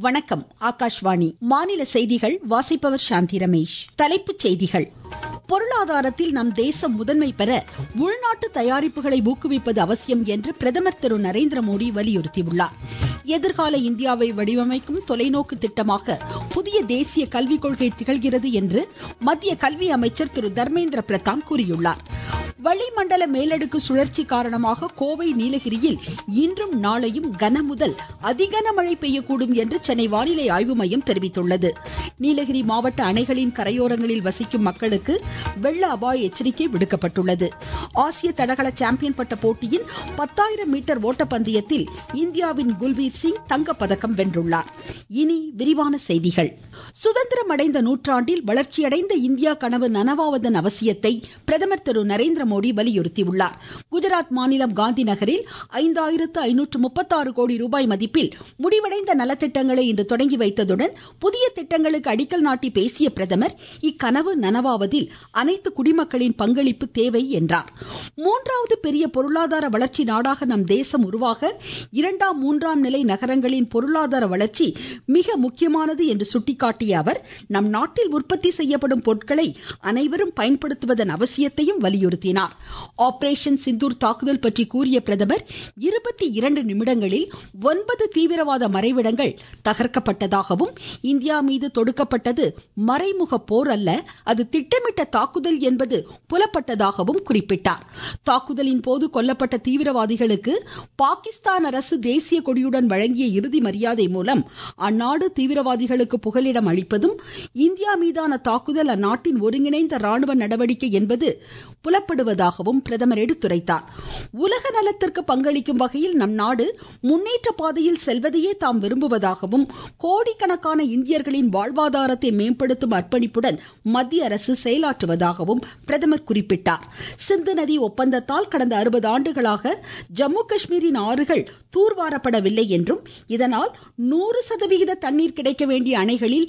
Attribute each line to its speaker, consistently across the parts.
Speaker 1: வணக்கம். ஆகாஷ்வாணி மாநில செய்திகள் வாசிப்பவர் சாந்தி ரமேஷ். தலைப்புச் செய்திகள். பொருளாதாரத்தில் நம் தேசம் முதன்மை பெற உள்நாட்டு தயாரிப்புகளை ஊக்குவிப்பது அவசியம் என்று பிரதமர் திரு நரேந்திர மோடி வலியுறுத்தியுள்ளார். எதிர்கால இந்தியாவை வடிவமைக்கும் தொலைநோக்கு திட்டமாக புதிய தேசிய கல்விக் கொள்கை திகழ்கிறது என்று மத்திய கல்வி அமைச்சர் திரு தர்மேந்திர பிரதான் கூறியுள்ளார். வளிமண்டல மேலடுக்கு சுழற்சி காரணமாக கோவை, நீலகிரியில் இன்றும் நாளையும் கனமுதல் அதிகன மழை பெய்யக்கூடும் என்று சென்னை வானிலை ஆய்வு மையம் தெரிவித்துள்ளது. நீலகிரி மாவட்ட அணைகளின் கரையோரங்களில் வசிக்கும் மக்களுக்கு வெள்ள அபாய எச்சரிக்கை விடுக்கப்பட்டுள்ளது. ஆசிய தடகள சாம்பியன் பட்ட போட்டியின் 10,000 மீட்டர் ஓட்டப்பந்தயத்தில் இந்தியாவின் குல்பீர் சிங் தங்கப்பதக்கம் வென்றுள்ளார். இனி விரிவான செய்திகள். சுதந்திரம் அடைந்த நூற்றாண்டில் வளர்ச்சியடைந்த இந்தியா கனவு நனவாவதன் அவசியத்தை பிரதமர் திரு நரேந்திர மோடி வலியுறுத்தியுள்ளார். குஜராத் மாநிலம் காந்தி நகரில் 5536 கோடி ரூபாய் மதிப்பில் முடிவடைந்த நலத்திட்டங்களை இன்று தொடங்கி வைத்ததுடன் புதிய திட்டங்களுக்கு அடிக்கல் நாட்டி பேசிய பிரதமர், இக்கனவு நனவாவதில் அனைத்து குடிமக்களின் பங்களிப்பு தேவை என்றார். மூன்றாவது பெரிய பொருளாதார வளர்ச்சி நாடாக நம் தேசம் உருவாக 2ஆம் 3ஆம் நிலை நகரங்களின் பொருளாதார வளர்ச்சி மிக முக்கியமானது என்று சுட்டிக்காட்டிய அவர், நம் நாட்டில் உற்பத்தி செய்யப்படும் பொருட்களை அனைவரும் பயன்படுத்துவதன் அவசியத்தையும் வலியுறுத்தினார். ஆபரேஷன் சிந்தூர் தாக்குதல் பற்றி கூறிய பிரதமர், 22 நிமிடங்களில் 9 தீவிரவாத மறைவிடங்கள் தகர்க்கப்பட்டதாகவும், இந்தியா மீது தொடுக்கப்பட்டது மறைமுக போர் அல்ல, அது திட்டமிட்ட தாக்குதல் என்பது புலப்பட்டதாகவும் குறிப்பிட்டார். தாக்குதலின் போது கொல்லப்பட்ட தீவிரவாதிகளுக்கு பாகிஸ்தான் அரசு தேசிய கொடியுடன் வழங்கிய இறுதி மரியாதை மூலம் அந்நாடு தீவிரவாதிகளுக்கு புகலிடம் அளிப்பதும், இந்தியா மீதான தாக்குதல் அந்நாட்டின் ஒருங்கிணைந்த ராணுவ நடவடிக்கை என்பது புலப்படுவதாகவும் பிரதமர் எடுத்துரைத்தார். உலக நலத்திற்கு பங்களிக்கும் வகையில் நம் நாடு முன்னேற்ற பாதையில் செல்வதையே தாம் விரும்புவதாகவும், கோடிக்கணக்கான இந்தியர்களின் வாழ்வாதாரத்தை மேம்படுத்தும் அர்ப்பணிப்புடன் மத்திய அரசு செயலாற்றுவதாகவும் பிரதமர் குறிப்பிட்டார். சிந்து நதி ஒப்பந்தத்தால் கடந்த 60 ஆண்டுகளாக ஜம்மு காஷ்மீரின் ஆறுகள் தூர்வாரப்படவில்லை என்றும், இதனால் 100% தண்ணீர் கிடைக்க வேண்டிய அணைகளில்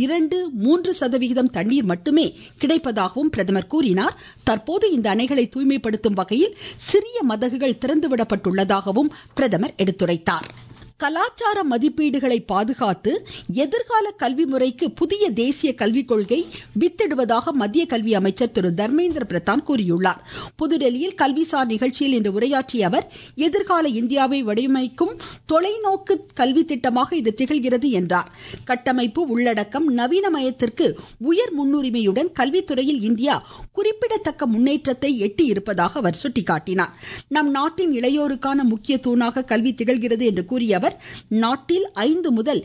Speaker 1: 2-3% தண்ணீர் மட்டுமே கிடைப்பதாகவும் பிரதமர் கூறினார். தற்போது இந்த அணைகளை தூய்மைப்படுத்தும் வகையில் சிறிய மதகுகள் திறந்துவிடப்பட்டுள்ளதாகவும் பிரதமர் எடுத்துரைத்தார். கலாச்சார மதிப்பீடுகளை பாதுகாத்து எதிர்கால கல்வி முறைக்கு புதிய தேசிய கல்விக் கொள்கை வித்திடுவதாக மத்திய கல்வி அமைச்சர் திரு தர்மேந்திர பிரதான் கூறியுள்ளார். புதுடெல்லியில் கல்விசார் நிகழ்ச்சியில் இன்று உரையாற்றிய அவர், எதிர்கால இந்தியாவை வடிவமைக்கும் தொலைநோக்கு கல்வி திட்டமாக இது திகழ்கிறது என்றார். கட்டமைப்பு, உள்ளடக்கம், நவீனமயத்திற்கு உயர் முன்னுரிமையுடன் கல்வித்துறையில் இந்தியா குறிப்பிடத்தக்க முன்னேற்றத்தை எட்டி இருப்பதாக அவர் சுட்டிக்காட்டினார். நம் நாட்டின் இளையோருக்கான முக்கிய தூணாக கல்வி திகழ்கிறது என்று கூறிய அவர், நாட்டில் 5 முதல்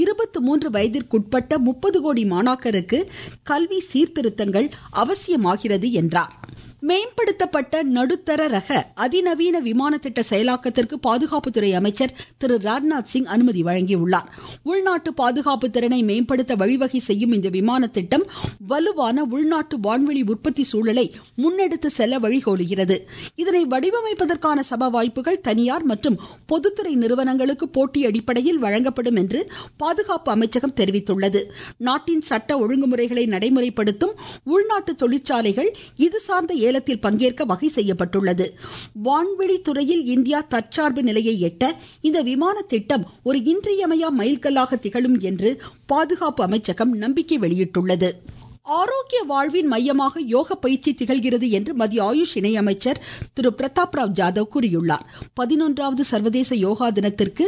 Speaker 1: 23 வயதிற்குட்பட்ட 30 கோடி மாணாக்கருக்கு கல்வி சீர்திருத்தங்கள் அவசியமாகிறது என்றார். மேம்படுத்தப்பட்ட நடுத்தர ரக அதிநவீன விமான திட்ட செயலாக்கத்திற்கு பாதுகாப்புத்துறை அமைச்சர் திரு ராஜ்நாத் சிங் அனுமதி வழங்கியுள்ளார். உள்நாட்டு பாதுகாப்பு திறனை மேம்படுத்த வழிவகை செய்யும் இந்த விமான திட்டம் வலுவான உள்நாட்டு வான்வெளி உற்பத்தி சூழலை முன்னெடுத்து செல்ல வழிகோலுகிறது. இதனை வடிவமைப்பதற்கான சம வாய்ப்புகள் தனியார் மற்றும் பொதுத்துறை நிறுவனங்களுக்கு போட்டி அடிப்படையில் வழங்கப்படும் என்று பாதுகாப்பு அமைச்சகம் தெரிவித்துள்ளது. நாட்டின் சட்ட ஒழுங்குமுறைகளை நடைமுறைப்படுத்தும் உள்நாட்டு தொழிற்சாலைகள் இது சார்ந்த ஏலத்தில் பங்கேற்க வகை செய்யப்பட்டுள்ளது. வான்வெளி துறையில் இந்தியா தற்சார்பு நிலையை எட்ட இந்த விமான திட்டம் ஒரு இன்றியமையா மைல்கல்லாக திகழும் என்று பாதுகாப்பு அமைச்சகம் நம்பிக்கை வெளியிட்டுள்ளது. ஆரோக்கிய வாழ்வின் மையமாக யோக பயிற்சி திகழ்கிறது என்று மத்திய ஆயுஷ் இணையமைச்சர் திரு பிரதாப் ராவ் ஜாதவ் கூறியுள்ளார். 11வது சர்வதேச யோகா தினத்திற்கு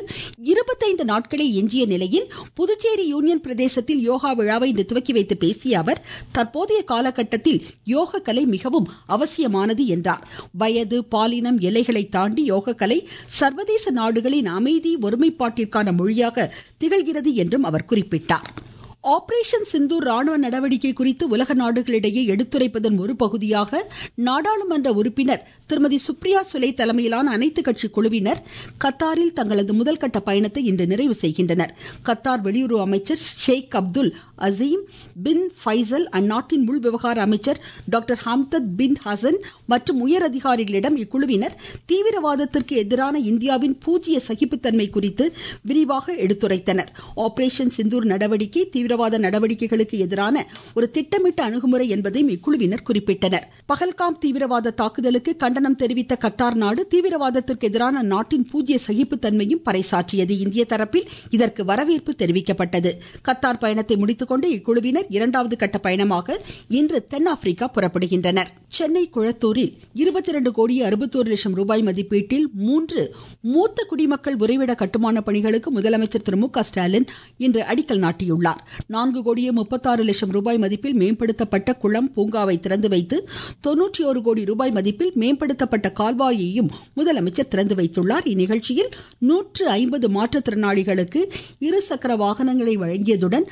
Speaker 1: 25 நாட்களே எஞ்சிய நிலையில் புதுச்சேரி யூனியன் பிரதேசத்தில் யோகா விழாவை இன்று துவக்கி வைத்து பேசிய அவர், தற்போதைய காலகட்டத்தில் யோக கலை மிகவும் அவசியமானது என்றார். வயது, பாலினம், எல்லைகளை தாண்டி யோக கலை சர்வதேச நாடுகளின் அமைதி, ஒருமைப்பாட்டிற்கான மொழியாக திகழ்கிறது என்றும் அவர் குறிப்பிட்டார். ஆபரேஷன் சிந்தூர் ராணுவ நடவடிக்கை குறித்து உலக நாடுகளிடையே எடுத்துரைப்பதன் ஒரு பகுதியாக நாடாளுமன்ற உறுப்பினர் திருமதி சுப்ரியா சுலே தலைமையிலான அனைத்து கட்சி குழுவினர் கத்தாரில் தங்களது முதல்கட்ட பயணத்தை இன்று நிறைவு செய்கின்றனர். கத்தார் வெளியுறவு அமைச்சர் ஷேக் அப்துல் அசீம் பின் ஃபைசல் அந்நாட்டின் உள் விவகார அமைச்சர் டாக்டர் ஹம்தத் பின் ஹசன் மற்றும் உயர் அதிகாரிகளிடம் இக்குழுவினர் தீவிரவாதத்திற்கு எதிரான இந்தியாவின் பூஜ்ய சகிப்புத்தன்மை குறித்து விரிவாக எடுத்துரைத்தனர். ஆபரேஷன் சிந்தூர் நடவடிக்கை தீவிரவாத நடவடிக்கைகளுக்கு எதிரான ஒரு திட்டமிட்ட அணுகுமுறை என்பதையும் இக்குழுவினர் குறிப்பிட்டனர். பகல்காம் தீவிரவாத தாக்குதலுக்கு கண்டனம் தெரிவித்த கத்தார் நாடு தீவிரவாதத்திற்கு எதிரான நாட்டின் பூஜ்ய சகிப்புத்தன்மையும் பறைசாற்றியது. இந்திய தரப்பில் இதற்கு வரவேற்பு தெரிவிக்கப்பட்டது. கத்தார் பயணத்தை முடித்துக்கொண்டு இக்குழுவினர் இரண்டாவது கட்ட பயணமாக இன்று தென்னாப்பிரிக்கா புறப்படுகின்றனர். சென்னை குளத்தூரில் 22 கோடி 61 லட்சம் ரூபாய் மதிப்பீட்டில் 3 மூத்த குடிமக்கள் உறைவிட கட்டுமான பணிகளுக்கு முதலமைச்சர் திரு மு க ஸ்டாலின் இன்று அடிக்கல் நாட்டியுள்ளார். 4 கோடியே 36 லட்சம் ரூபாய் மதிப்பில் மேம்படுத்தப்பட்ட குளம் பூங்காவை திறந்து வைத்து 91 கோடி ரூபாய் மதிப்பில் மேம்படுத்தப்பட்ட கால்வாயையும் முதலமைச்சர் திறந்து வைத்துள்ளார். இந்நிகழ்ச்சியில் 150 மாற்றுத்திறனாளிகளுக்கு இருசக்கர வாகனங்களை வழங்கியதுடன்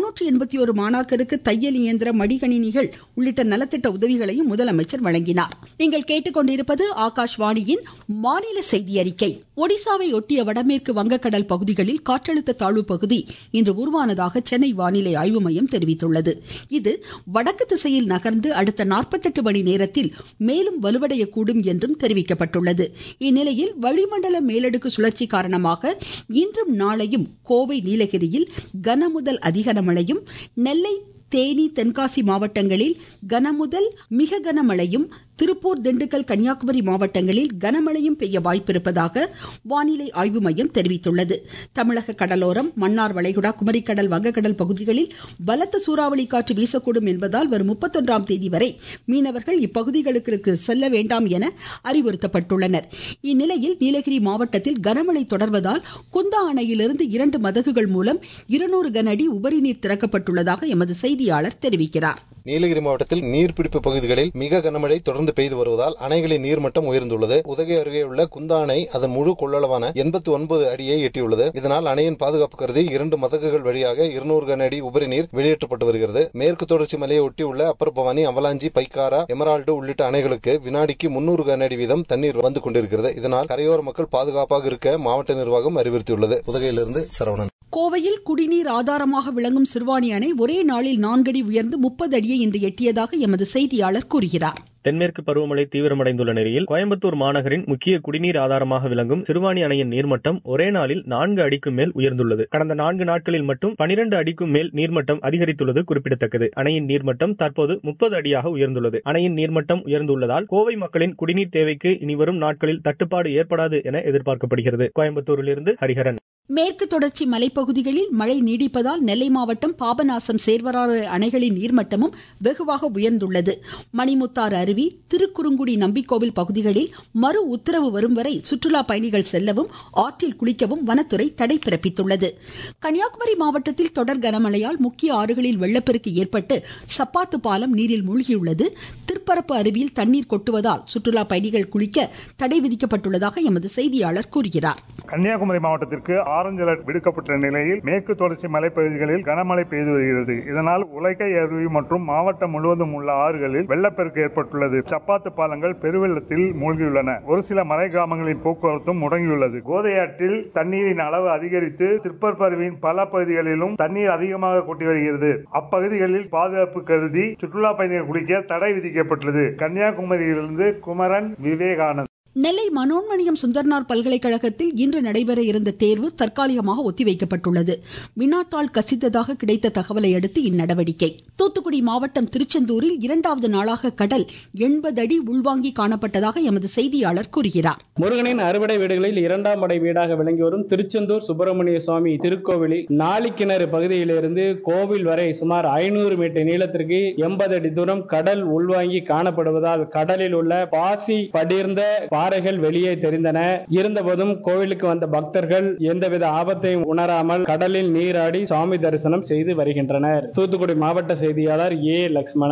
Speaker 1: 481 மாணாக்கருக்கு தையல் இயந்திர மடிகணினிகள் உள்ளிட்ட நலத்திட்ட உதவிகளையும் முதலமைச்சர் வழங்கினார். நீங்கள் கேட்டுக்கொண்டிருப்பது ஆகாஷ்வாணியின் மாநில செய்தி அறிக்கை. ஒடிசாவை ஒட்டிய வடமேற்கு வங்கக்கடல் பகுதிகளில் காற்றழுத்த தாழ்வு பகுதி இன்று உருவானதாக சென்னை வானிலை ஆய்வு மையம் தெரிவித்துள்ளது. இது வடக்கு திசையில் நகர்ந்து அடுத்த 48 மணி நேரத்தில் மேலும் வலுவடையக்கூடும் என்றும் தெரிவிக்கப்பட்டுள்ளது. இந்நிலையில் வளிமண்டல மேலடுக்கு சுழற்சி காரணமாக இன்றும் நாளையும் கோவை நீலகிரியில் கனமுதல் அதிக கனமழையும், நெல்லை தேனி தென்காசி மாவட்டங்களில் கனமுதல் மிக கனமழையும், திருப்பூர் திண்டுக்கல் கன்னியாகுமரி மாவட்டங்களில் கனமழையும் பெய்ய வாய்ப்பிருப்பதாக வானிலை ஆய்வு மையம் தெரிவித்துள்ளது. தமிழக கடலோரம் மன்னார் வளைகுடா குமரிக்கடல் வங்கக்கடல் பகுதிகளில் பலத்த சூறாவளி காற்று வீசக்கூடும் என்பதால் வரும் 31ஆம் தேதி வரை மீனவர்கள் இப்பகுதிகளுக்கு செல்ல வேண்டாம் என அறிவுறுத்தப்பட்டுள்ளனர். இந்நிலையில் நீலகிரி மாவட்டத்தில் கனமழை தொடர்வதால் குந்தா அணையிலிருந்து 2 மதகுகள் மூலம் 200 கன அடி உபரி நீர் திறக்கப்பட்டுள்ளதாக எமது செய்தியாளர் தெரிவிக்கிறார்.
Speaker 2: நீலகிரி மாவட்டத்தில் நீர்பிடிப்பு பகுதிகளில் மிக கனமழை தொடர்ந்து பெய்து வருவதால் அணைகளின் நீர்மட்டம் உயர்ந்துள்ளது. உதகை அருகே உள்ள குந்தா அணை அதன் முழு கொள்ளளவான 89 அடியை எட்டியுள்ளது. இதனால் அணையின் பாதுகாப்பு கருதி 2 மதகுகள் வழியாக 200 கன அடி உபரி நீர் வெளியேற்றப்பட்டு வருகிறது. மேற்கு தொடர்ச்சி மலையை ஒட்டியுள்ள அப்பர் பவானி, அவலாஞ்சி, பைக்காரா, எமரால்டு உள்ளிட்ட அணைகளுக்கு வினாடிக்கு 300 கன அடி வீதம் தண்ணீர் வந்து கொண்டிருக்கிறது. இதனால் கரையோர மக்கள் பாதுகாப்பாக இருக்க மாவட்ட நிர்வாகம் அறிவுறுத்தியுள்ளது. உதகையிலிருந்து சரவணன்.
Speaker 1: கோவையில் குடிநீர் ஆதாரமாக விளங்கும் சிறுவாணி அணை ஒரே நாளில் 4 அடி உயர்ந்து 30 அடியை இன்று எட்டியதாக எமது செய்தியாளர் கூறுகிறார்.
Speaker 3: தென்மேற்கு பருவமழை தீவிரமடைந்துள்ள நிலையில் கோயம்புத்தூர் மாநகரின் முக்கிய குடிநீர் ஆதாரமாக விளங்கும் சிறுவாணி அணையின் நீர்மட்டம் ஒரே நாளில் 4 அடிக்கும் மேல் உயர்ந்துள்ளது. கடந்த 4 நாட்களில் மட்டும் 12 அடிக்கும் மேல் நீர்மட்டம் அதிகரித்துள்ளது குறிப்பிடத்தக்கது. அணையின் நீர்மட்டம் தற்போது 30 அடியாக உயர்ந்துள்ளது. அணையின் நீர்மட்டம் உயர்ந்துள்ளதால் கோவை மக்களின் குடிநீர் தேவைக்கு இனிவரும் நாட்களில் தட்டுப்பாடு ஏற்படாது என எதிர்பார்க்கப்படுகிறது. கோயம்புத்தூரிலிருந்து ஹரிஹரன்.
Speaker 1: மேற்கு தொடர்ச்சி மலைப்பகுதிகளில் மழை நீடிப்பதால் நெல்லை மாவட்டம் பாபநாசம் சேர்வராறு அணைகளின் நீர்மட்டமும் வெகுவாக உயர்ந்துள்ளது. மணிமுத்தாறு அருவி, திருக்குறுங்குடி நம்பிக்கோவில் பகுதிகளில் மறு உத்தரவு வரும் வரை சுற்றுலா பயணிகள் செல்லவும் ஆற்றில் குளிக்கவும் வனத்துறை தடை பிறப்பித்துள்ளது. கன்னியாகுமரி மாவட்டத்தில் தொடர் கனமழையால் முக்கிய ஆறுகளில் வெள்ளப்பெருக்கு ஏற்பட்டு சப்பாத்து பாலம் நீரில் மூழ்கியுள்ளது. திருப்பரப்பு அருவியில் தண்ணீர் கொட்டுவதால் சுற்றுலா பயணிகள் குளிக்க தடை விதிக்கப்பட்டுள்ளதாக எமது செய்தியாளர் கூறுகிறார்.
Speaker 4: கன்னியாகுமரி மாவட்டத்திற்கு ஆரஞ்சு அலர்ட் விடுக்கப்பட்ட நிலையில் மேற்கு தொடர்ச்சி மலைப்பகுதிகளில் கனமழை பெய்து வருகிறது. இதனால் உலகை அருவி மற்றும் மாவட்டம் முழுவதும் உள்ள ஆறுகளில் வெள்ளப்பெருக்கு ஏற்பட்டுள்ளது. சப்பாத்து பாலங்கள் பெருவெள்ளத்தில் மூழ்கியுள்ளன. ஒரு சில மலை கிராமங்களின் போக்குவரத்தும் முடங்கியுள்ளது. கோதையாற்றில் தண்ணீரின் அளவு அதிகரித்து திருப்பரப்பு அருவியின் பல பகுதிகளிலும் தண்ணீர் அதிகமாக கொட்டி வருகிறது. அப்பகுதிகளில் பாதுகாப்பு கருதி சுற்றுலா பயணிகள் குளிக்க தடை விதிக்கப்பட்டுள்ளது. கன்னியாகுமரியிலிருந்து குமரன், விவேகானந்த்.
Speaker 1: நெல்லை மனோன்மணியம் சுந்தரனார் பல்கலைக்கழகத்தில் இன்று நடைபெற இருந்த தேர்வு தற்காலிகமாக ஒத்திவைக்கப்பட்டுள்ளது. வினாத்தாள் கசிந்ததாக கிடைத்த தகவலை அடுத்து இந்நடவடிக்கை. தூத்துக்குடி மாவட்டம் திருச்செந்தூரில் 2வது நாளாக கடல் 80 அடி உள்வாங்கி காணப்பட்டதாக எமது செய்தியாளர் கூறுகிறார்.
Speaker 5: முருகனின் அறுபடை வீடுகளில் 2ஆம் படை வீடாக விளங்கி வரும் திருச்செந்தூர் சுப்பிரமணிய சுவாமி திருக்கோவிலில் நாளிக்கிணறு பகுதியிலிருந்து கோவில் வரை சுமார் 500 மீட்டர் நீளத்திற்கு 80 அடி தூரம் கடல் உள்வாங்கி காணப்படுவதால் கடலில் உள்ள பாசி படிர்ந்த பாறைகள் வெளியே தெரிந்தன. இருந்தபோதும் கோவிலுக்கு வந்த பக்தர்கள் எந்தவித ஆபத்தையும் உணராமல் கடலில் நீராடி சுவாமி தரிசனம் செய்து வருகின்றனர். தூத்துக்குடி மாவட்ட செய்தியாளர் ஏ. லட்சுமணன்.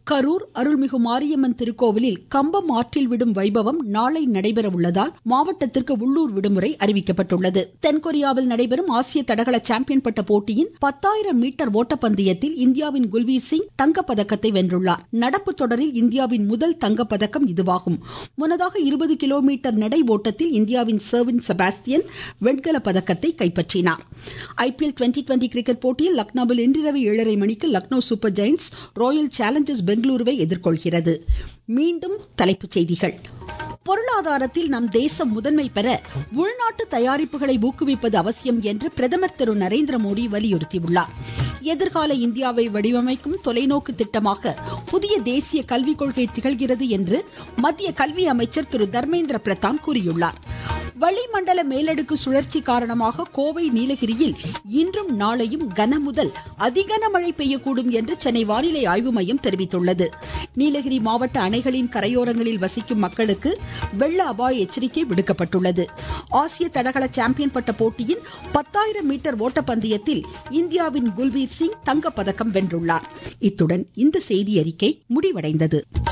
Speaker 1: கரூர் அருள்மிகு மாரியம்மன் திருக்கோவிலில் கம்பம் ஆற்றில் விடும் வைபவம் நாளை நடைபெற உள்ளதால் மாவட்டத்திற்கு உள்ளூர் விடுமுறை அறிவிக்கப்பட்டுள்ளது. தென்கொரியாவில் நடைபெறும் ஆசிய தடகள சாம்பியன் பட்ட போட்டியின் 10,000 மீட்டர் ஓட்டப்பந்தயத்தில் இந்தியாவின் குல்வீர் சிங் தங்கப்பதக்கத்தை வென்றுள்ளார். நடப்பு தொடரில் இந்தியாவின் முதல் தங்கப்பதக்கம் இதுவாகும். முன்னதாக 20 கிலோமீட்டர் நடை ஓட்டத்தில் இந்தியாவின் சர்வின் செபாஸ்டியன் வெண்கல பதக்கத்தை கைப்பற்றினார். IPL 2020 கிரிக்கெட் போட்டியில் லக்னோவில் இன்றிரவு 7:30 மணிக்கு Lucknow super giants royal challengers பெங்களூருவை எதிர்கொள்கிறது. மீண்டும் தலைப்புச் செய்திகள். பொருளாதாரத்தில் நம் தேசம் முதன்மை பெற உள்நாட்டு தயாரிப்புகளை ஊக்குவிப்பது அவசியம் என்று பிரதமர் திரு நரேந்திர மோடி வலியுறுத்தியுள்ளார். எதிர்கால இந்தியாவை வடிவமைக்கும் தொலைநோக்கு திட்டமாக புதிய தேசிய கல்விக் கொள்கை திகழ்கிறது என்று மத்திய கல்வி அமைச்சர் திரு தர்மேந்திர பிரதான் கூறியுள்ளார். வளிமண்டல மேலடுக்கு சுழற்சி காரணமாக கோவை நீலகிரியில் இன்றும் நாளையும் கனமுதல் அதிகன மழை பெய்யக்கூடும் என்று சென்னை வானிலை ஆய்வு மையம் தெரிவித்துள்ளது. நீலகிரி மாவட்ட அணைகளின் கரையோரங்களில் வசிக்கும் மக்களுக்கு வெள்ள அபாய எச்சரிக்கை விடுக்கப்பட்டுள்ளது. ஆசிய தடகள சாம்பியன் பட்ட போட்டியின் 10,000 மீட்டர் ஓட்டப்பந்தயத்தில் இந்தியாவின் குல்வீர் சிங் தங்கப்பதக்கம் வென்றுள்ளார். இத்துடன் இந்த செய்தி அறிக்கை முடிவடைந்தது.